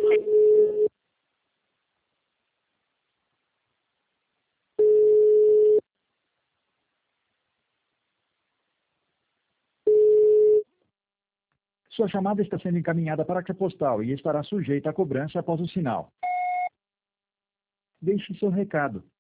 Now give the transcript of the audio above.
Sua chamada está sendo encaminhada para a caixa postal e estará sujeita a cobrança após o sinal. Deixe seu recado.